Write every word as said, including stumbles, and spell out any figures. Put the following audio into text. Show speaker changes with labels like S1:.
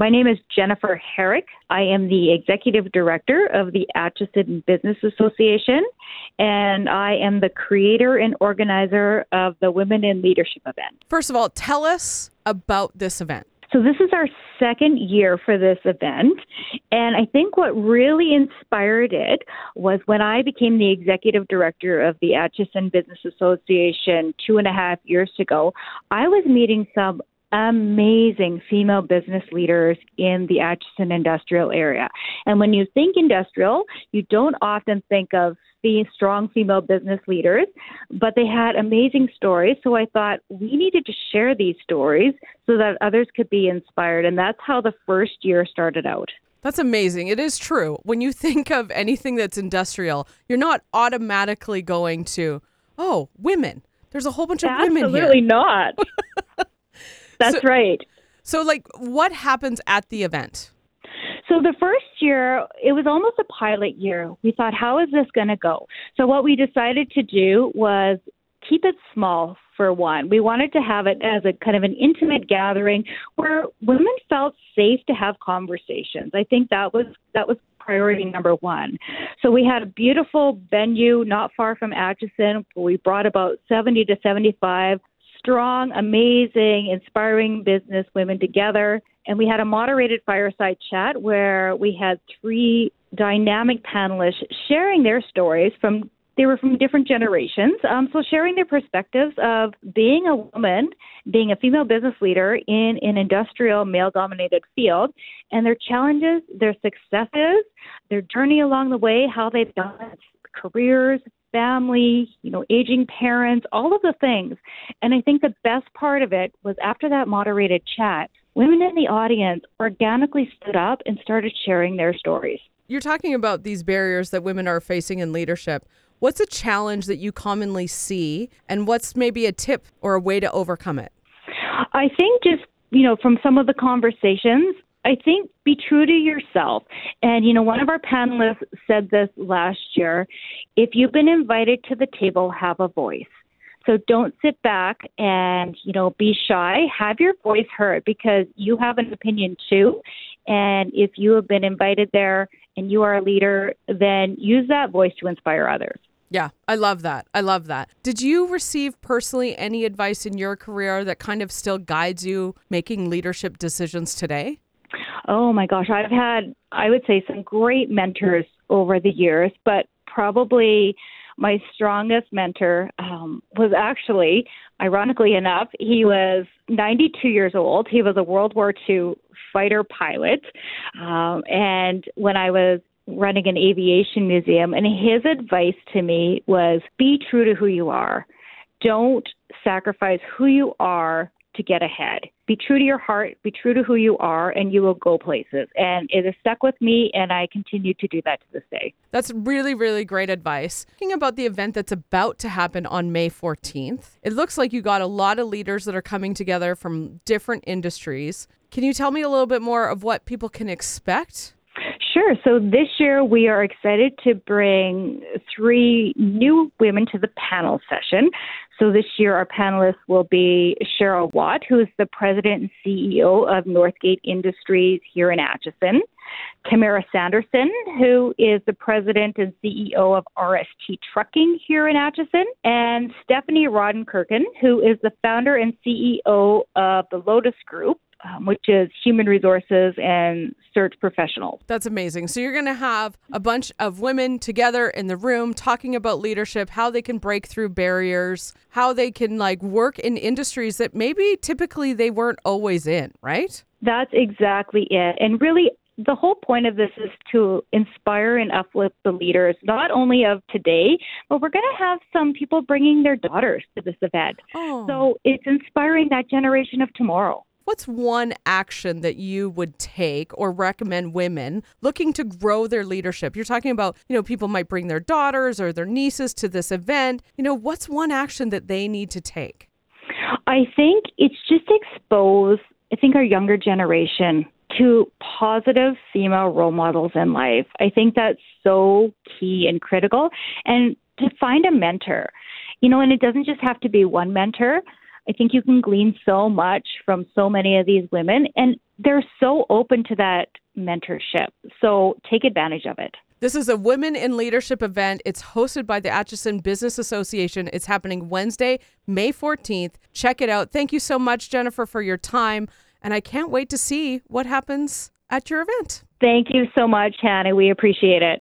S1: My name is Jennifer Herrick. I am the Executive Director of the Atchison Business Association, and I am the creator and organizer of the Women in Leadership event.
S2: First of all, tell us about this event.
S1: So this is our second year for this event, and I think what really inspired it was when I became the executive director of the Atchison Business Association two and a half years ago. I was meeting some amazing female business leaders in the Atchison industrial area. And when you think industrial, you don't often think of the strong female business leaders, but they had amazing stories. So I thought we needed to share these stories so that others could be inspired. And that's how the first year started out.
S2: That's amazing. It is true. When you think of anything that's industrial, you're not automatically going to, oh, women. There's a whole bunch of
S1: Absolutely
S2: women here.
S1: Absolutely not. That's
S2: so,
S1: right.
S2: So, like, what happens at the event?
S1: So the first year, it was almost a pilot year. We thought, how is this going to go? So what we decided to do was keep it small for one. We wanted to have it as a kind of an intimate gathering where women felt safe to have conversations. I think that was that was priority number one. So we had a beautiful venue not far from Atchison. We brought about seventy to seventy-five strong, amazing, inspiring business women together. And we had a moderated fireside chat where we had three dynamic panelists sharing their stories from, they were from different generations. Um, so sharing their perspectives of being a woman, being a female business leader in an industrial male-dominated field, and their challenges, their successes, their journey along the way, how they've done careers, family, you know, aging parents, all of the things. And I think the best part of it was after that moderated chat, women in the audience organically stood up and started sharing their stories.
S2: You're talking about these barriers that women are facing in leadership. What's a challenge that you commonly see, and what's maybe a tip or a way to overcome it?
S1: I think just, you know, from some of the conversations, I think be true to yourself. And, you know, one of our panelists said this last year, if you've been invited to the table, have a voice. So don't sit back and, you know, be shy. Have your voice heard because you have an opinion too. And if you have been invited there and you are a leader, then use that voice to inspire others.
S2: Yeah, I love that. I love that. Did you receive personally any advice in your career that kind of still guides you making leadership decisions today?
S1: Oh my gosh, I've had, I would say, some great mentors over the years, but probably my strongest mentor um, was actually, ironically enough, he was ninety-two years old. He was a World War Two fighter pilot. Um, and when I was running an aviation museum, and his advice to me was, be true to who you are. Don't sacrifice who you are to get ahead. Be true to your heart, be true to who you are, and you will go places. And it has stuck with me, and I continue to do that to this day.
S2: That's really, really great advice. Thinking about the event that's about to happen on May fourteenth, it looks like you got a lot of leaders that are coming together from different industries. Can you tell me a little bit more of what people can expect?
S1: Sure. So this year we are excited to bring three new women to the panel session. So this year our panelists will be Cheryl Watt, who is the president and C E O of Northgate Industries here in Atchison, Tamara Sanderson, who is the president and C E O of R S T Trucking here in Atchison, and Stephanie Rodenkirchen, who is the founder and C E O of the Lotus Group, Um, which is human resources and search professionals.
S2: That's amazing. So you're going to have a bunch of women together in the room talking about leadership, how they can break through barriers, how they can like work in industries that maybe typically they weren't always in, right?
S1: That's exactly it. And really, the whole point of this is to inspire and uplift the leaders, not only of today, but we're going to have some people bringing their daughters to this event.
S2: Oh.
S1: So it's inspiring that generation of tomorrow.
S2: What's one action that you would take or recommend women looking to grow their leadership? You're talking about, you know, people might bring their daughters or their nieces to this event. You know, what's one action that they need to take?
S1: I think it's just expose, I think, our younger generation to positive female role models in life. I think that's so key and critical. And to find a mentor, you know, and it doesn't just have to be one mentor. I think you can glean so much from so many of these women. And they're so open to that mentorship. So take advantage of it.
S2: This is a Women in Leadership event. It's hosted by the Atchison Business Association. It's happening Wednesday, May fourteenth. Check it out. Thank you so much, Jennifer, for your time. And I can't wait to see what happens at your event.
S1: Thank you so much, Hannah. We appreciate it.